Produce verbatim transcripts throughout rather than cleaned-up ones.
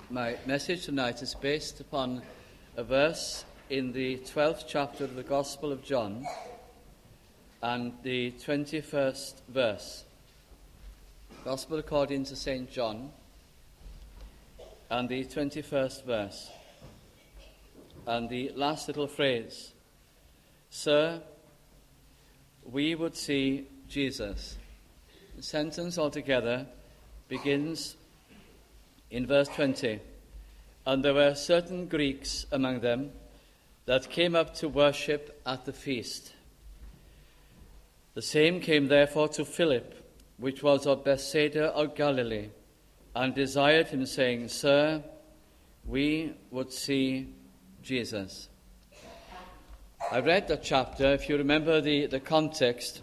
My message tonight is based upon a verse in the twelfth chapter of the Gospel of John and the twenty-first verse. Gospel according to Saint John and the twenty-first verse. And the last little phrase, "Sir, we would see Jesus." The sentence altogether begins in verse twenty, "And there were certain Greeks among them that came up to worship at the feast. The same came therefore to Philip, which was of Bethsaida of Galilee, and desired him, saying, Sir, we would see Jesus." I read that chapter. If you remember, the, the context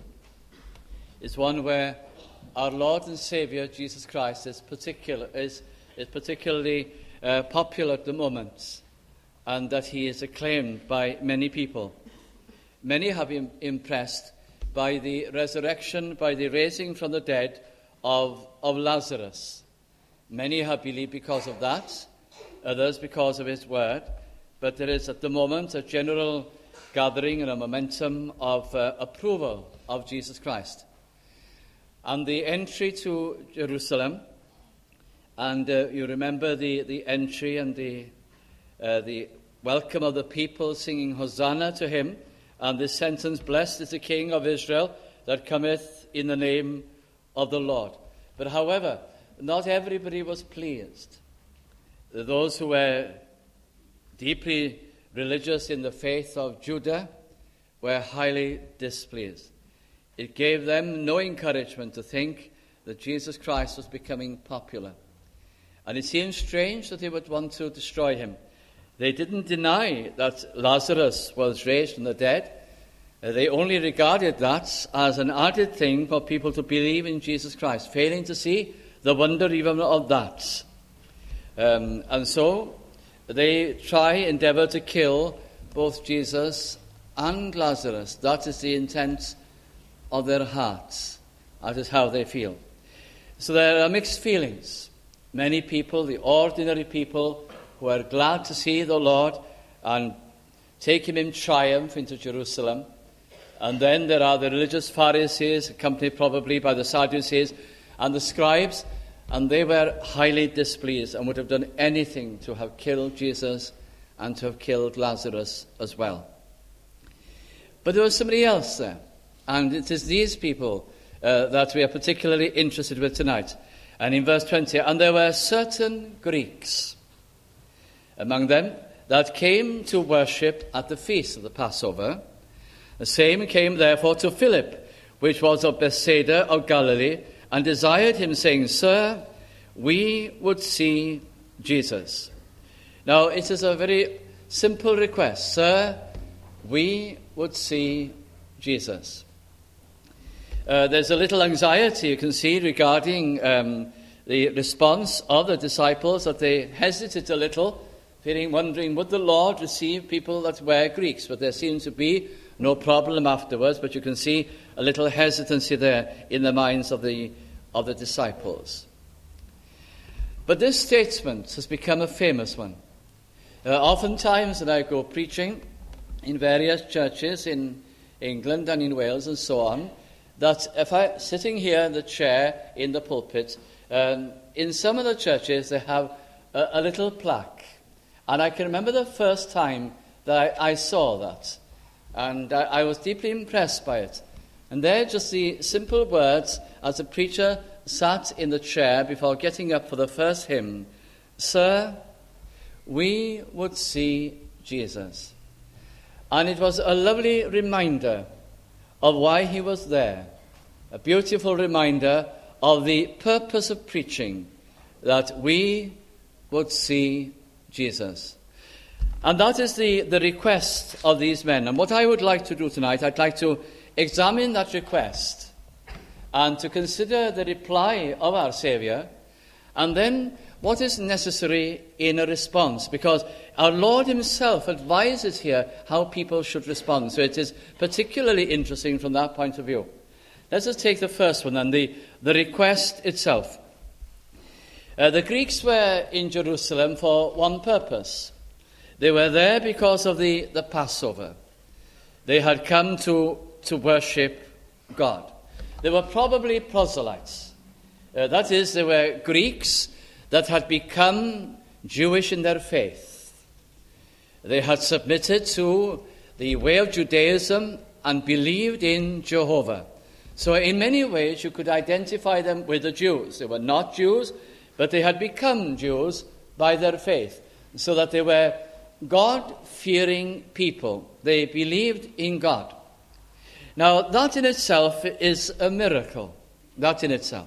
is one where our Lord and Saviour Jesus Christ is particular is is particularly uh, popular at the moment, and that he is acclaimed by many people. Many have been impressed by the resurrection, by the raising from the dead of, of Lazarus. Many have believed because of that, others because of his word, but there is at the moment a general gathering and a momentum of uh, approval of Jesus Christ. And the entry to Jerusalem, and uh, you remember the, the entry and the uh, the welcome of the people singing Hosanna to him, and this sentence, "Blessed is the King of Israel that cometh in the name of the Lord." But however, not everybody was pleased. Those who were deeply religious in the faith of Judah were highly displeased. It gave them no encouragement to think that Jesus Christ was becoming popular. And it seemed strange that they would want to destroy him. They didn't deny that Lazarus was raised from the dead. They only regarded that as an added thing for people to believe in Jesus Christ, failing to see the wonder even of that. Um, and so they try, endeavor to kill both Jesus and Lazarus. That is the intent of their hearts. That is how they feel. So there are mixed feelings. Many people, the ordinary people, who are glad to see the Lord and take him in triumph into Jerusalem. And then there are the religious Pharisees, accompanied probably by the Sadducees and the scribes, and they were highly displeased and would have done anything to have killed Jesus and to have killed Lazarus as well. But there was somebody else there, and it is these people uh, that we are particularly interested with tonight. And in verse twenty, "And there were certain Greeks among them that came to worship at the feast of the Passover. The same came therefore to Philip, which was of Bethsaida of Galilee, and desired him, saying, Sir, we would see Jesus." Now, it is a very simple request. Sir, we would see Jesus. Uh, there's a little anxiety, you can see, regarding um, the response of the disciples, that they hesitate a little, feeling, wondering, would the Lord receive people that were Greeks? But there seems to be no problem afterwards, but you can see a little hesitancy there in the minds of the, of the disciples. But this statement has become a famous one. Uh, oftentimes when I go preaching in various churches in England and in Wales and so on, that if I'm sitting here in the chair in the pulpit, um, in some of the churches they have a, a little plaque. And I can remember the first time that I, I saw that. And I, I was deeply impressed by it. And there just the simple words as the preacher sat in the chair before getting up for the first hymn, "Sir, we would see Jesus." And it was a lovely reminder of why he was there. A beautiful reminder of the purpose of preaching, that we would see Jesus. And that is the, the request of these men. And what I would like to do tonight, I'd like to examine that request and to consider the reply of our Saviour, and then what is necessary in a response, because our Lord himself advises here how people should respond. So it is particularly interesting from that point of view. Let us take the first one, then, the, the request itself. Uh, the Greeks were in Jerusalem for one purpose. They were there because of the, the Passover. They had come to, to worship God. They were probably proselytes. Uh, that is, they were Greeks that had become Jewish in their faith. They had submitted to the way of Judaism and believed in Jehovah. So in many ways you could identify them with the Jews. They were not Jews, but they had become Jews by their faith, so that they were God-fearing people. They believed in God. Now, that in itself is a miracle. That in itself.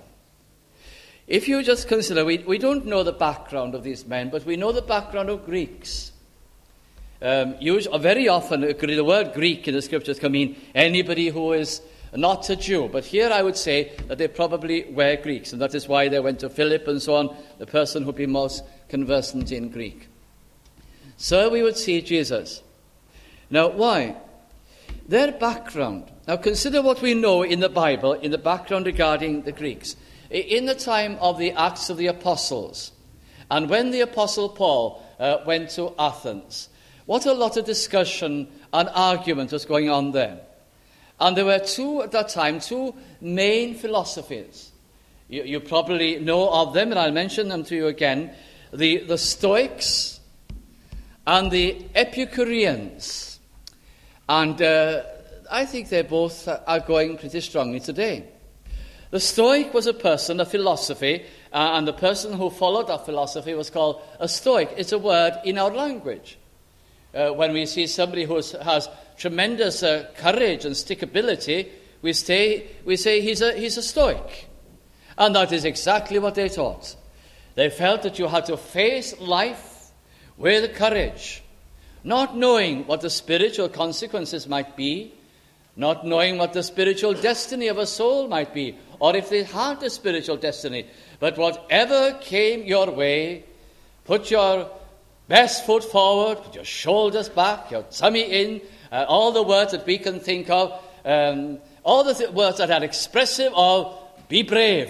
If you just consider, we, we don't know the background of these men, but we know the background of Greeks. Um, usually, very often, the word Greek in the scriptures can mean anybody who is not a Jew. But here I would say that they probably were Greeks, and that is why they went to Philip and so on, the person who would be most conversant in Greek. So we would see Jesus. Now, why? Their background. Now, consider what we know in the Bible, in the background regarding the Greeks. In the time of the Acts of the Apostles, and when the Apostle Paul uh, went to Athens, what a lot of discussion and argument was going on there. And there were two, at that time, two main philosophies. You, you probably know of them, and I'll mention them to you again. The, the Stoics and the Epicureans. And uh, I think they both are going pretty strongly today. The Stoic was a person, a philosophy, uh, and the person who followed that philosophy was called a Stoic. It's a word in our language. Uh, when we see somebody who has, has tremendous uh, courage and stickability, we say, we say he's a, he's a Stoic. And that is exactly what they taught. They felt that you had to face life with courage, not knowing what the spiritual consequences might be, not knowing what the spiritual destiny of a soul might be, or if they had a spiritual destiny. But whatever came your way, put your best foot forward, put your shoulders back, your tummy in, uh, all the words that we can think of, um, all the th- words that are expressive of be brave,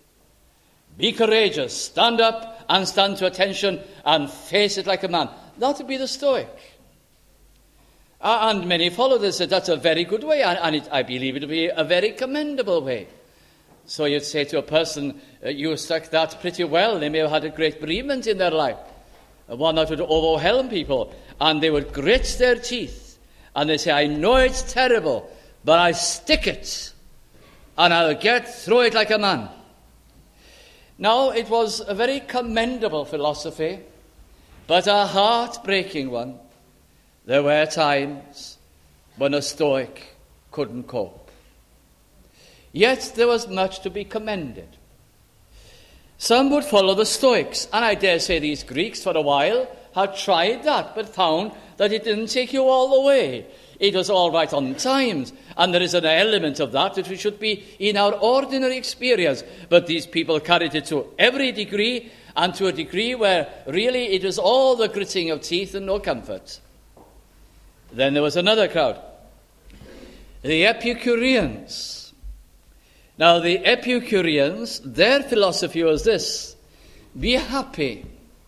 be courageous, stand up and stand to attention and face it like a man. That would be the Stoic. Uh, and many follow this, that that's a very good way, and, and it, I believe it to be a very commendable way. So you'd say to a person, uh, you struck that pretty well. They may have had a great bereavement in their life, uh, one that would overwhelm people, and they would grit their teeth, and they say, I know it's terrible, but I stick it, and I'll get through it like a man. Now, it was a very commendable philosophy, but a heartbreaking one. There were times when a Stoic couldn't cope. Yet there was much to be commended. Some would follow the Stoics, and I dare say these Greeks for a while had tried that, but found that it didn't take you all the way. It was all right on times, and there is an element of that that we should be in our ordinary experience. But these people carried it to every degree, and to a degree where really it was all the gritting of teeth and no comfort. Then there was another crowd, the Epicureans. Now, the Epicureans, their philosophy was this: be happy,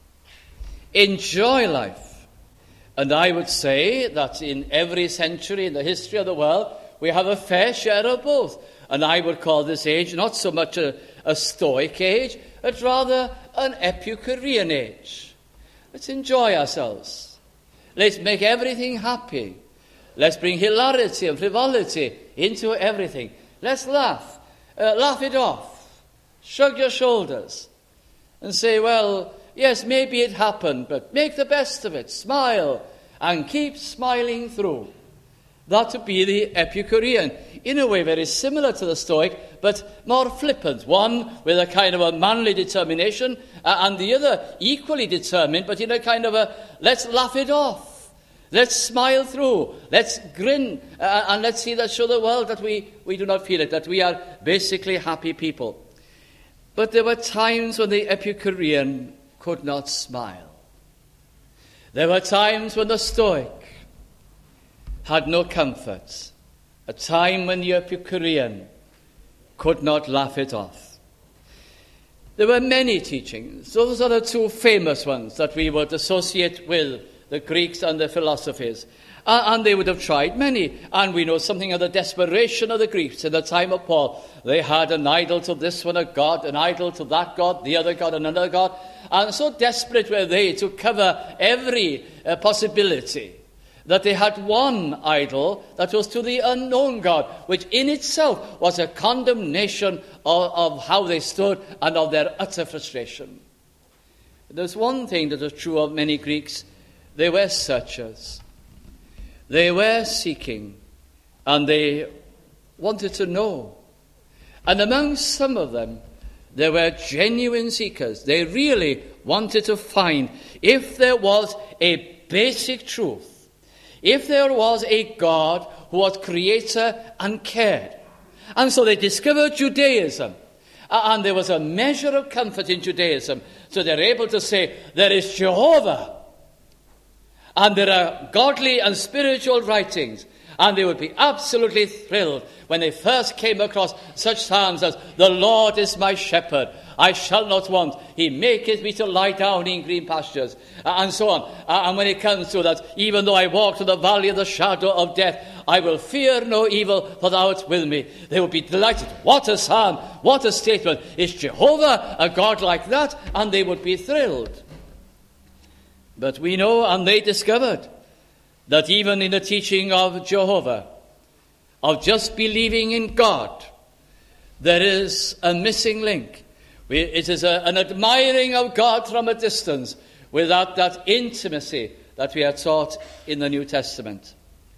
enjoy life. And I would say that in every century in the history of the world, we have a fair share of both. And I would call this age not so much a, a Stoic age, but rather an Epicurean age. Let's enjoy ourselves. Let's make everything happy. Let's bring hilarity and frivolity into everything. Let's laugh. Uh, laugh it off. Shrug your shoulders. And say, well, yes, maybe it happened, but make the best of it. Smile. And keep smiling through. That would be the Epicurean. In a way very similar to the Stoic, but more flippant. One with a kind of a manly determination, uh, and the other equally determined, but in a kind of a, let's laugh it off. Let's smile through. Let's grin. Uh, and let's see that show the world that we, we do not feel it, that we are basically happy people. But there were times when the Epicurean could not smile. There were times when the Stoic had no comfort. A time when the Epicurean could not laugh it off. There were many teachings. Those are the two famous ones that we would associate with the Greeks and their philosophies. Uh, and they would have tried many. And we know something of the desperation of the Greeks in the time of Paul. They had an idol to this one, a god, an idol to that god, the other god, another god. And so desperate were they to cover every uh, possibility that they had one idol that was to the unknown God, which in itself was a condemnation of, of how they stood and of their utter frustration. There's one thing that was true of many Greeks. They were searchers. They were seeking, and they wanted to know. And among some of them, there were genuine seekers. They really wanted to find if there was a basic truth, if there was a God who was creator and cared. And so they discovered Judaism. And there was a measure of comfort in Judaism. So they're able to say, there is Jehovah. And there are godly and spiritual writings. And they would be absolutely thrilled when they first came across such psalms as, the Lord is my shepherd, I shall not want. He maketh me to lie down in green pastures, uh, and so on. Uh, and when it comes to that, even though I walk through the valley of the shadow of death, I will fear no evil, for thou art with me. They would be delighted. What a psalm, what a statement. Is Jehovah a God like that? And they would be thrilled. But we know, and they discovered, that even in the teaching of Jehovah, of just believing in God, there is a missing link. We, it is a, an admiring of God from a distance without that intimacy that we are taught in the New Testament.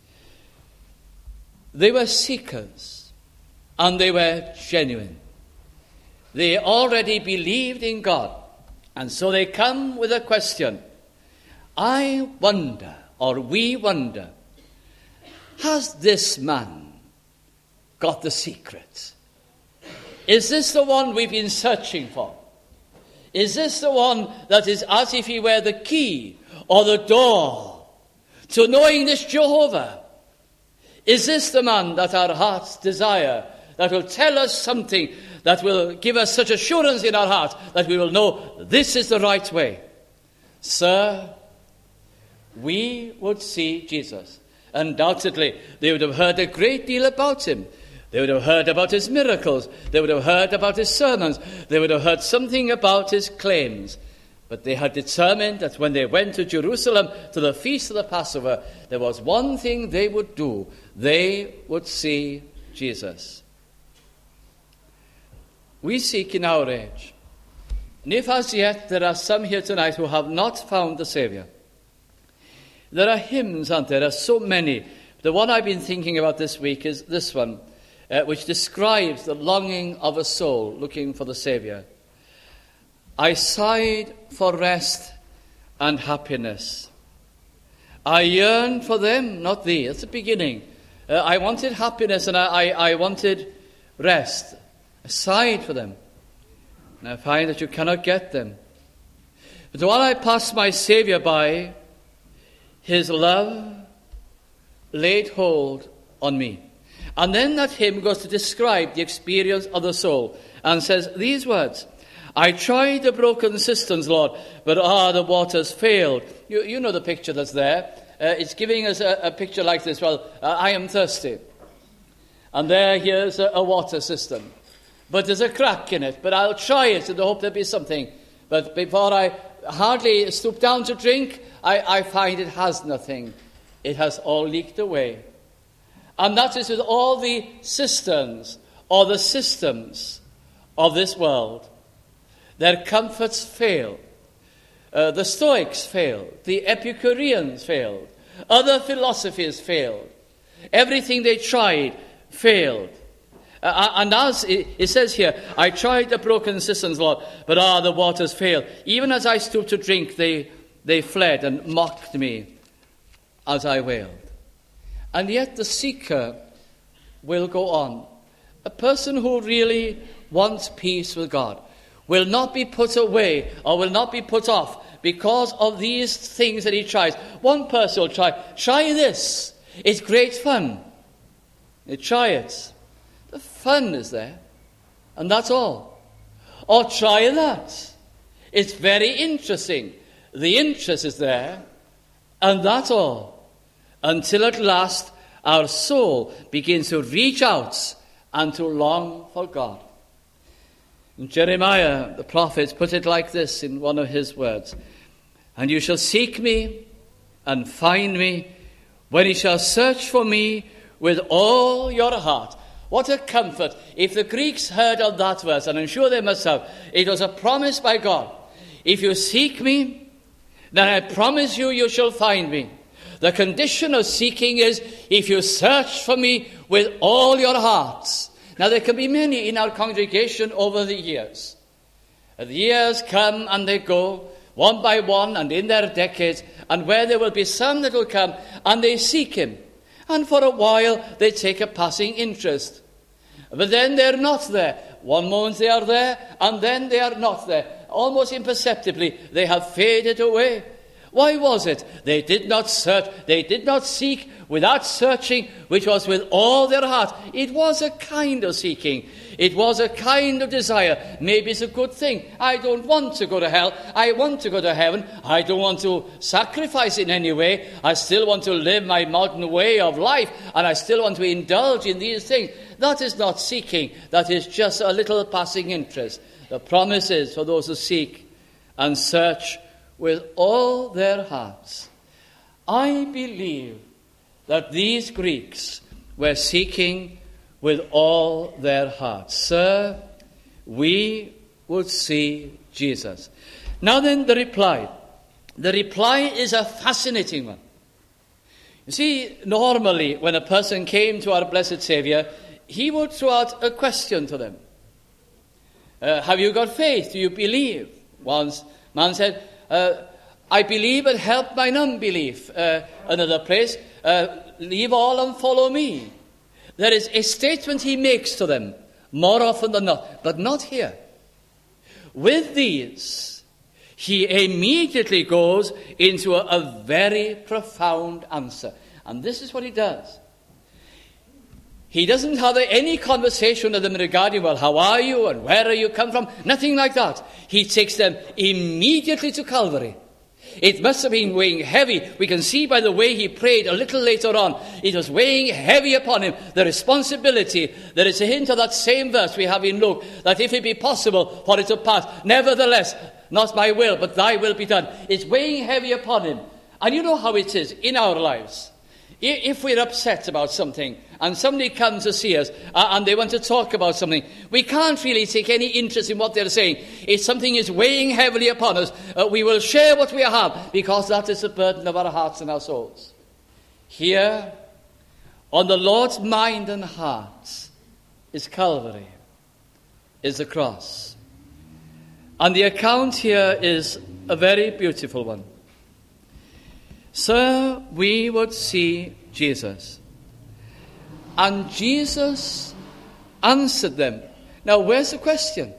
They were seekers, and they were genuine. They already believed in God, and so they come with a question. I wonder, or we wonder, has this man got the secret? Is this the one we've been searching for? Is this the one that is as if he were the key or the door to knowing this Jehovah? Is this the man that our hearts desire, that will tell us something, that will give us such assurance in our hearts that we will know this is the right way? Sir, we would see Jesus. Undoubtedly, they would have heard a great deal about him. They would have heard about his miracles. They would have heard about his sermons. They would have heard something about his claims. But they had determined that when they went to Jerusalem to the feast of the Passover, there was one thing they would do. They would see Jesus. We seek in our age. And if as yet there are some here tonight who have not found the Saviour, there are hymns, aren't there? There are so many. The one I've been thinking about this week is this one, uh, which describes the longing of a soul looking for the Saviour. I sighed for rest and happiness. I yearned for them, not thee. That's the beginning. Uh, I wanted happiness and I, I, I wanted rest. I sighed for them. And I find that you cannot get them. But while I passed my Saviour by, his love laid hold on me. And then that hymn goes to describe the experience of the soul and says these words, I tried the broken cisterns, Lord, but ah, the waters failed. You, you know the picture that's there. Uh, it's giving us a, a picture like this. Well, uh, I am thirsty. And there, here's a, a water cistern. But there's a crack in it. But I'll try it in the hope there'll be something. But before I hardly stoop down to drink, I, I find it has nothing. It has all leaked away. And that is with all the cisterns or the systems of this world. Their comforts fail. Uh, the Stoics failed. The Epicureans failed. Other philosophies failed. Everything they tried failed. Uh, and as it, it says here, I tried the broken cisterns, Lord, but ah, the waters failed. Even as I stooped to drink, they, they fled and mocked me as I wailed. And yet the seeker will go on. A person who really wants peace with God will not be put away or will not be put off because of these things that he tries. One person will try, try this. It's great fun. You try it. The fun is there. And that's all. or try that. It's very interesting. The interest is there, and that's all. Until at last our soul begins to reach out and to long for God. And Jeremiah, the prophet, put it like this in one of his words. And you shall seek me and find me when you shall search for me with all your heart. What a comfort. If the Greeks heard of that verse, and I'm sure they must have, it was a promise by God. If you seek me, then I promise you, you shall find me. The condition of seeking is if you search for me with all your hearts. Now, there can be many in our congregation over the years. The years come and they go, one by one, and in their decades, and where there will be some that will come, and they seek him. And for a while, they take a passing interest. But then they're not there. One moment they are there, and then they are not there. Almost imperceptibly, they have faded away. Why was it? They did not search, they did not seek without searching, which was with all their heart. It was a kind of seeking. It was a kind of desire. Maybe it's a good thing. I don't want to go to hell. I want to go to heaven. I don't want to sacrifice in any way. I still want to live my modern way of life, and I still want to indulge in these things. That is not seeking. That is just a little passing interest. The promise is for those who seek and search with all their hearts. I believe that these Greeks were seeking with all their hearts. Sir, we would see Jesus. Now then, the reply. The reply is a fascinating one. You see, normally when a person came to our blessed Saviour, he would throw out a question to them. Uh, have you got faith? Do you believe? Once man said, uh, I believe, but help mine unbelief. Uh, another place, uh, leave all and follow me. There is a statement he makes to them, more often than not, but not here. With these, he immediately goes into a, a very profound answer. And this is what he does. He doesn't have any conversation with them regarding, well, how are you and where are you come from? Nothing like that. He takes them immediately to Calvary. It must have been weighing heavy. We can see by the way he prayed a little later on. It was weighing heavy upon him, the responsibility. There is a hint of that same verse we have in Luke, that if it be possible for it to pass, nevertheless, not my will, but thy will be done. It's weighing heavy upon him. And you know how it is in our lives. If we're upset about something, and somebody comes to see us, uh, and they want to talk about something, we can't really take any interest in what they're saying. If something is weighing heavily upon us, uh, we will share what we have, because that is the burden of our hearts and our souls. Here, on the Lord's mind and heart, is Calvary, is the cross. And the account here is a very beautiful one. Sir, we would see Jesus. And Jesus answered them. Now, where's the question?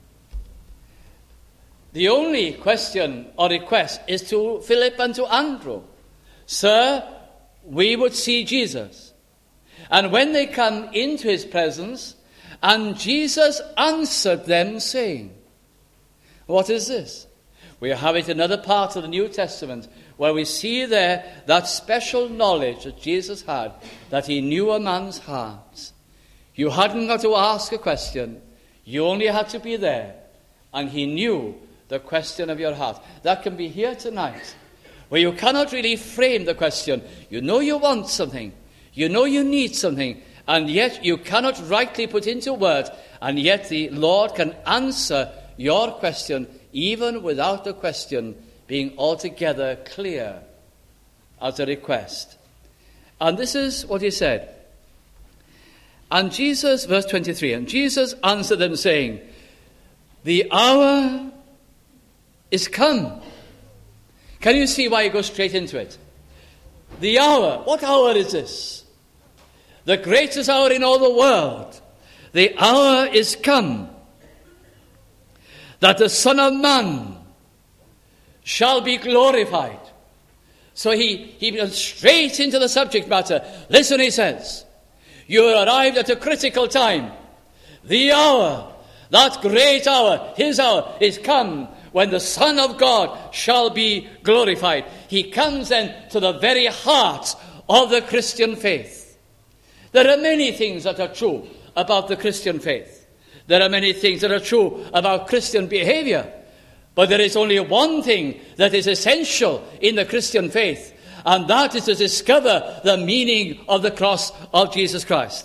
The only question or request is to Philip and to Andrew. Sir, we would see Jesus. And when they come into his presence, and Jesus answered them, saying, what is this? We have it in another part of the New Testament, where we see there that special knowledge that Jesus had, that he knew a man's heart. You hadn't got to ask a question. You only had to be there. And he knew the question of your heart. That can be here tonight, where you cannot really frame the question. You know you want something. You know you need something. And yet you cannot rightly put into words. And yet the Lord can answer your question, even without the question being altogether clear as a request. And this is what he said. And Jesus, verse twenty-three, and Jesus answered them, saying, the hour is come. Can you see why he goes straight into it? The hour. What hour is this? The greatest hour in all the world. The hour is come that the Son of Man shall be glorified. So he, he goes straight into the subject matter. Listen, he says, you arrived at a critical time. The hour That great hour, his hour, is come when the Son of God shall be glorified. He comes then to the very heart of the Christian faith. There are many things that are true about the Christian faith. There are many things that are true about Christian behavior. But there is only one thing that is essential in the Christian faith, and that is to discover the meaning of the cross of Jesus Christ.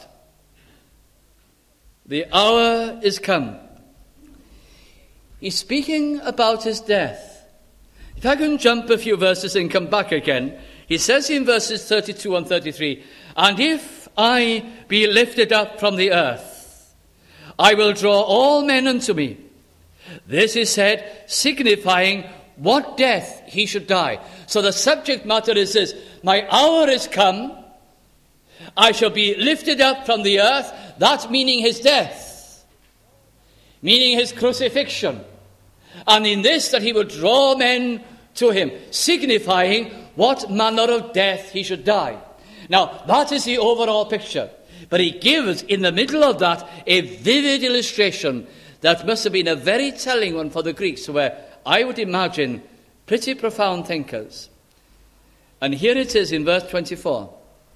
The hour is come. He's speaking about his death. If I can jump a few verses and come back again, he says in verses thirty-two and thirty-three, "And if I be lifted up from the earth, I will draw all men unto me." This is said, signifying what death he should die. So the subject matter is this: my hour is come, I shall be lifted up from the earth. That's meaning his death, meaning his crucifixion. And in this, that he will draw men to him, signifying what manner of death he should die. Now, that is the overall picture. But he gives, in the middle of that, a vivid illustration that must have been a very telling one for the Greeks, who were, I would imagine, pretty profound thinkers. And here it is in verse twenty-four.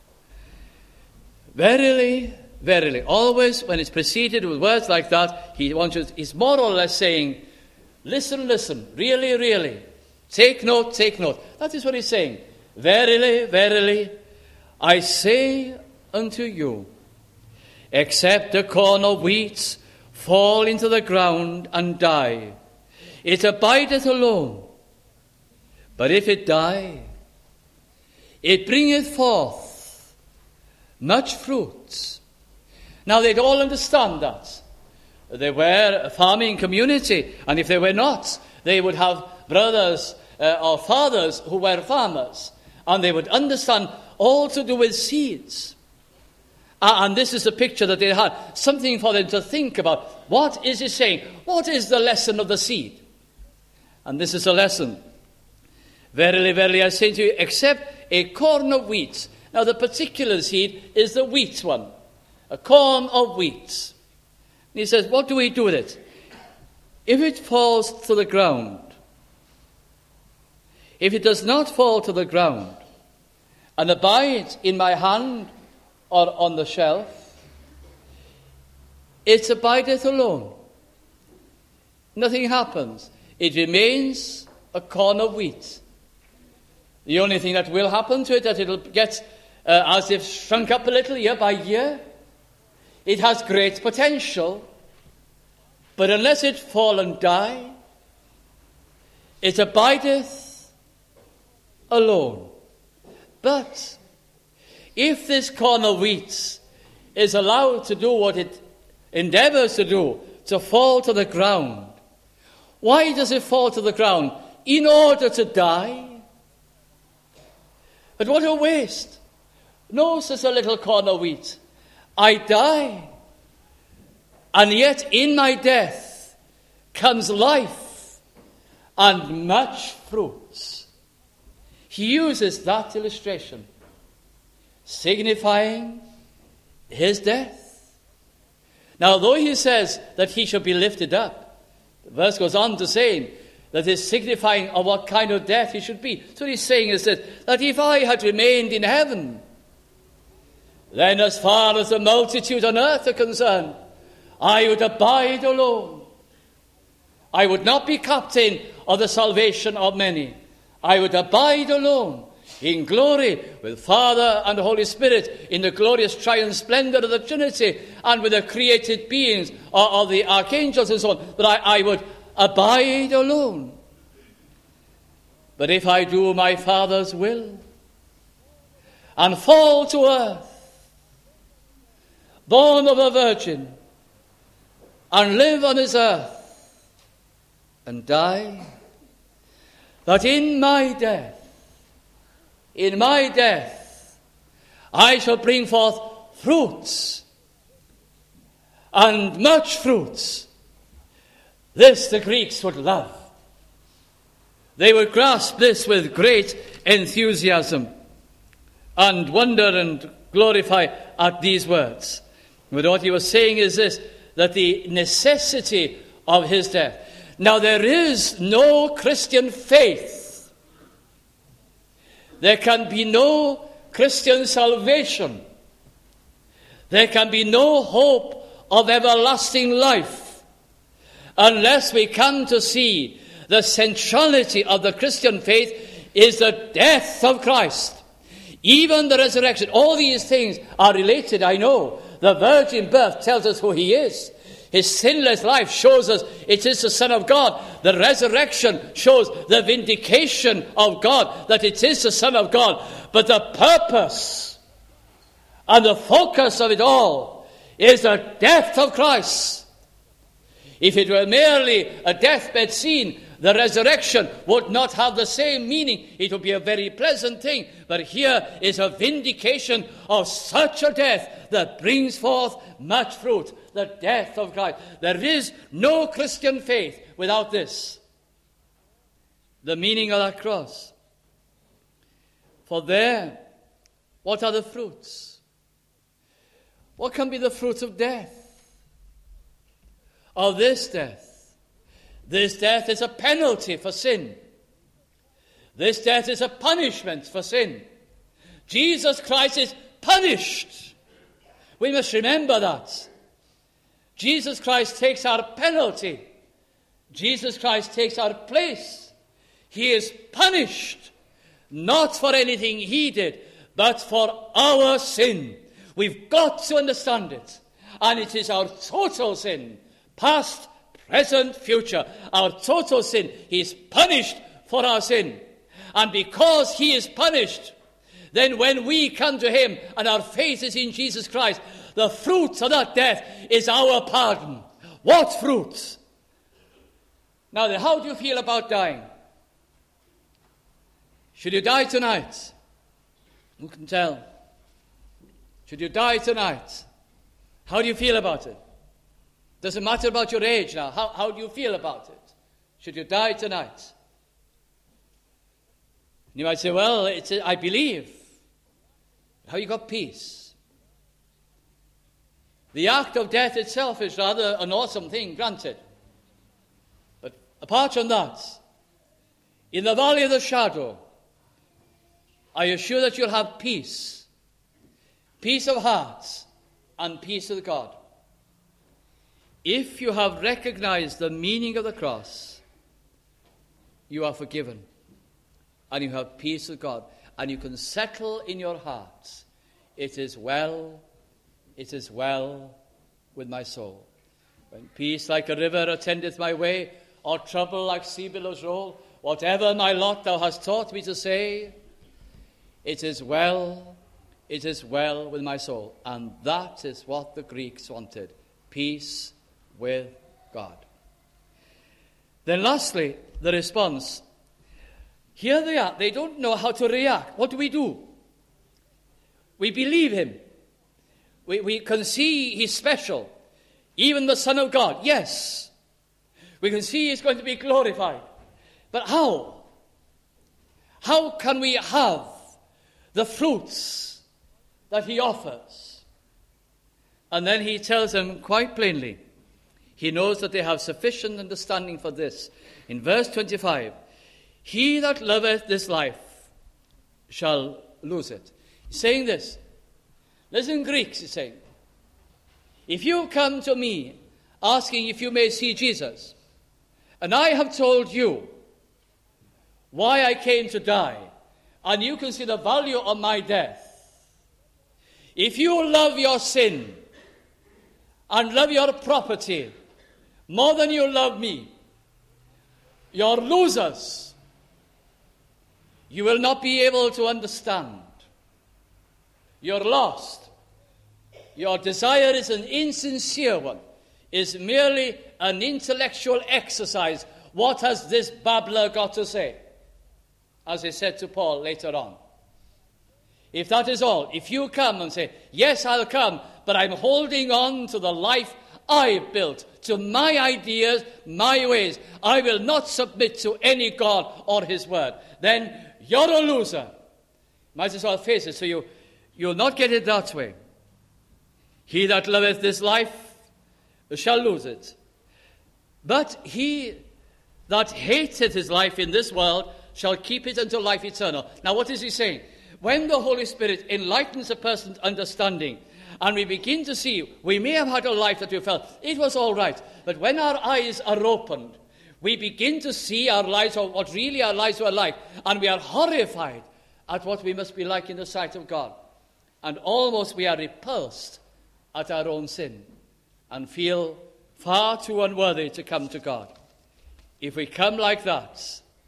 Verily, verily. Always when it's preceded with words like that, he wants you, he's more or less saying, listen, listen, really, really. Take note, take note. That is what he's saying. Verily, verily, I say unto you, except a corn of wheat fall into the ground and die, it abideth alone. But if it die, it bringeth forth much fruit. Now they'd all understand that. They were a farming community, and if they were not, they would have brothers uh, or fathers who were farmers, and they would understand all to do with seeds. Uh, and this is the picture that they had, something for them to think about. What is he saying? What is the lesson of the seed? And this is a lesson. Verily, verily, I say to you, except a corn of wheat. Now the particular seed is the wheat one. A corn of wheat. And he says, what do we do with it? If it falls to the ground, if it does not fall to the ground, and abide in my hand or on the shelf, it abideth alone. Nothing happens. It remains a corn of wheat. The only thing that will happen to it, that it'll get uh, as if shrunk up a little year by year. It has great potential, but unless it fall and die, it abideth alone. But if this corn of wheat is allowed to do what it endeavors to do, to fall to the ground, why does it fall to the ground? In order to die? But what a waste. No, says a little corn of wheat, I die, and yet in my death comes life and much fruit. He uses that illustration, signifying his death. Now, though he says that he shall be lifted up, the verse goes on to say that is signifying of what kind of death he should be. So what he's saying is that, that if I had remained in heaven, then as far as the multitude on earth are concerned, I would abide alone. I would not be captain of the salvation of many. I would abide alone in glory with Father and the Holy Spirit, in the glorious triune splendor of the Trinity, and with the created beings of, of the archangels and so on, that I, I would abide alone. But if I do my Father's will and fall to earth, born of a virgin, and live on this earth, and die, that in my death, in my death, I shall bring forth fruits, and much fruits. This the Greeks would love. They would grasp this with great enthusiasm and wonder and glorify at these words. But what he was saying is this, that the necessity of his death. Now, there is no Christian faith. There can be no Christian salvation. There can be no hope of everlasting life unless we come to see the centrality of the Christian faith is the death of Christ. Even the resurrection. All these things are related, I know. The virgin birth tells us who he is. His sinless life shows us it is the Son of God. The resurrection shows the vindication of God, that it is the Son of God. But the purpose and the focus of it all is the death of Christ. If it were merely a deathbed scene, the resurrection would not have the same meaning. It would be a very pleasant thing. But here is a vindication of such a death that brings forth much fruit. The death of Christ. There is no Christian faith without this. The meaning of that cross. For there, what are the fruits? What can be the fruits of death? Of this death? This death is a penalty for sin. This death is a punishment for sin. Jesus Christ is punished. We must remember that. Jesus Christ takes our penalty. Jesus Christ takes our place. He is punished, not for anything he did, but for our sin. We've got to understand it. And it is our total sin, past, present, future, our total sin. He is punished for our sin. And because he is punished, then when we come to him and our faith is in Jesus Christ, the fruit of that death is our pardon. What fruit? Now then, how do you feel about dying? Should you die tonight? Who can tell? Should you die tonight? How do you feel about it? Doesn't matter about your age now. How, how do you feel about it? Should you die tonight? You might say, well, it's a, I believe. How you got peace? The act of death itself is rather an awesome thing, granted. But apart from that, in the valley of the shadow, I assure that you'll have peace. Peace of heart and peace with God. If you have recognized the meaning of the cross, you are forgiven. And you have peace with God. And you can settle in your hearts, it is well, it is well with my soul. When peace like a river attendeth my way, or trouble like sea billows roll, whatever my lot thou hast taught me to say, it is well, it is well with my soul. And that is what the Greeks wanted. Peace with God. Then lastly, the response. Here they are. They don't know how to react. What do we do? We believe him. We, we can see he's special. Even the Son of God. Yes. We can see he's going to be glorified. But how? How can we have the fruits that he offers? And then he tells them quite plainly, he knows that they have sufficient understanding for this. In verse twenty-five, he that loveth this life shall lose it. He's saying this. Listen, Greeks, he's saying. If you come to me asking if you may see Jesus, and I have told you why I came to die, and you can see the value of my death, if you love your sin and love your property more than you love me, you're losers. You will not be able to understand. You're lost. Your desire is an insincere one, is merely an intellectual exercise. What has this babbler got to say? As he said to Paul later on. If that is all, if you come and say, yes, I'll come, but I'm holding on to the life I built, to my ideas, my ways, I will not submit to any God or his word, then you're a loser. Might as well face it, so you, you'll not get it that way. He that loveth this life shall lose it. But he that hateth his life in this world shall keep it unto life eternal. Now what is he saying? When the Holy Spirit enlightens a person's understanding, and we begin to see, we may have had a life that we felt, it was all right. But when our eyes are opened, we begin to see our lives, or what really our lives were like, and we are horrified at what we must be like in the sight of God. And almost we are repulsed at our own sin, and feel far too unworthy to come to God. If we come like that,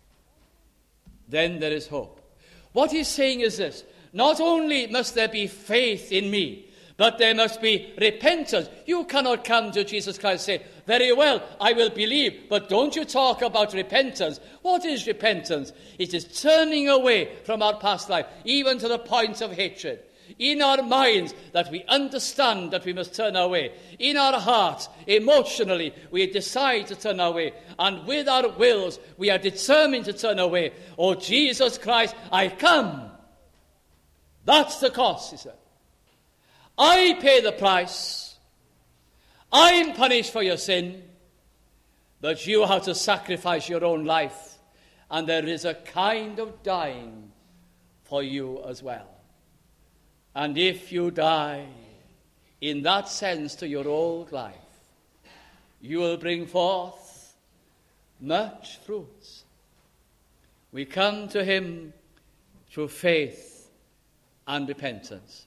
then there is hope. What he's saying is this: not only must there be faith in me, but there must be repentance. You cannot come to Jesus Christ and say, very well, I will believe, but don't you talk about repentance. What is repentance? It is turning away from our past life, even to the point of hatred. In our minds, that we understand that we must turn away. In our hearts, emotionally, we decide to turn away. And with our wills, we are determined to turn away. Oh, Jesus Christ, I come. That's the cost, he said. I pay the price. I'm punished for your sin. But you have to sacrifice your own life. And there is a kind of dying for you as well. And if you die in that sense to your old life, you will bring forth much fruit. We come to him through faith and repentance.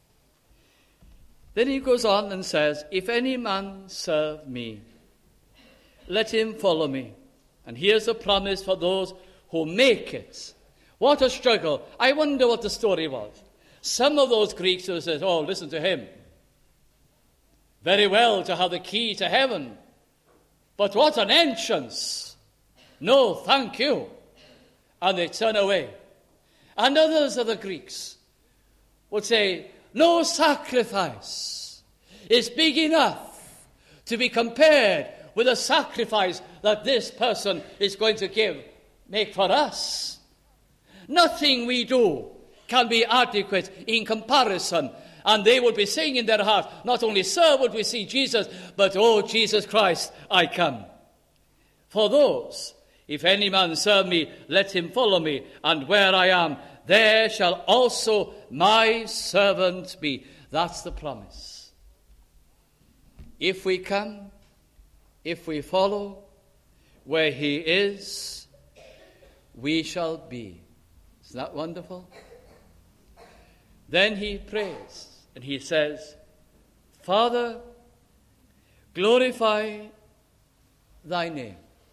Then he goes on and says, if any man serve me, let him follow me. And here's a promise for those who make it. What a struggle. I wonder what the story was. Some of those Greeks who said, oh, listen to him. Very well to have the key to heaven. But what an entrance. No, thank you. And they turn away. And others of the Greeks would say, no sacrifice is big enough to be compared with the sacrifice that this person is going to give, make for us. Nothing we do can be adequate in comparison. And they would be saying in their heart, not only, sir, would we see Jesus, but, oh, Jesus Christ, I come. For those, if any man serve me, let him follow me, and where I am, there shall also my servant be. That's the promise. If we come, if we follow, where he is, we shall be. Isn't that wonderful? Then he prays, and he says, Father, glorify thy name.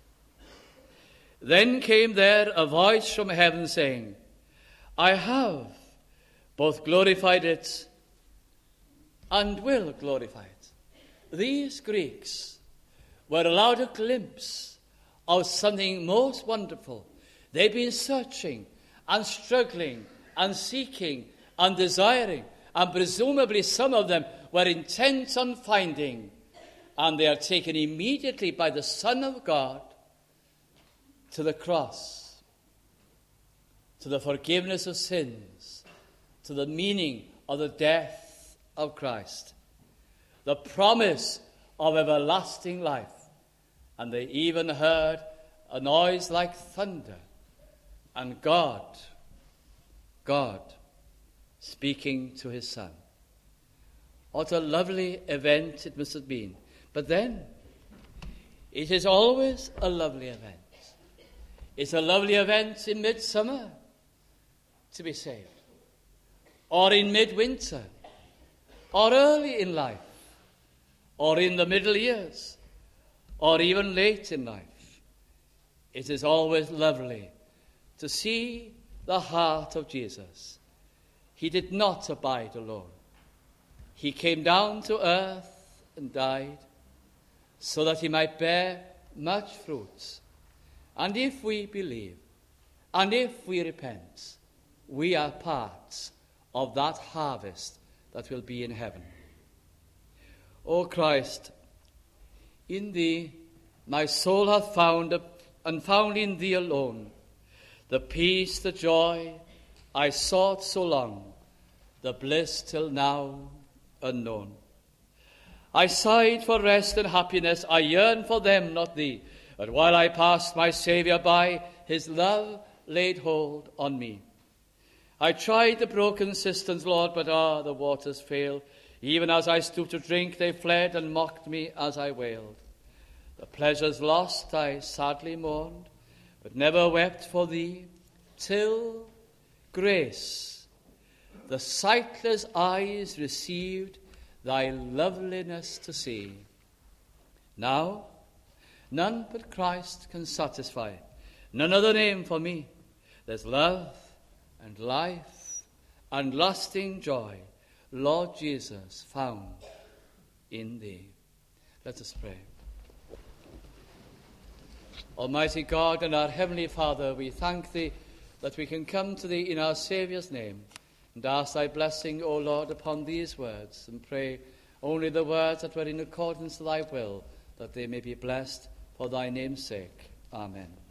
Then came there a voice from heaven saying, I have both glorified it and will glorify it. These Greeks were allowed a glimpse of something most wonderful. They've been searching and struggling and seeking and desiring, and presumably some of them were intent on finding, and they are taken immediately by the Son of God to the cross, to the forgiveness of sins, to the meaning of the death of Christ, the promise of everlasting life. And they even heard a noise like thunder, and God, God, speaking to his Son. What a lovely event it must have been. But then, it is always a lovely event. It's a lovely event in midsummer to be saved, or in midwinter, or early in life, or in the middle years, or even late in life. It is always lovely to see the heart of Jesus. He did not abide alone. He came down to earth and died so that he might bear much fruit. And if we believe, and if we repent, we are parts of that harvest that will be in heaven. O Christ, in thee my soul hath found, and found in thee alone, the peace, the joy I sought so long, the bliss till now unknown. I sighed for rest and happiness. I yearned for them, not thee. But while I passed my Saviour by, his love laid hold on me. I tried the broken cisterns, Lord, but ah, the waters failed. Even as I stooped to drink, they fled and mocked me as I wailed. The pleasures lost I sadly mourned, but never wept for thee, till grace, the sightless eyes received thy loveliness to see. Now, none but Christ can satisfy, none other name for me. There's love and life and lasting joy, Lord Jesus, found in thee. Let us pray. Almighty God and our Heavenly Father, we thank thee that we can come to thee in our Saviour's name, and ask thy blessing, O Lord, upon these words, and pray only the words that were in accordance to thy will, that they may be blessed for thy name's sake. Amen.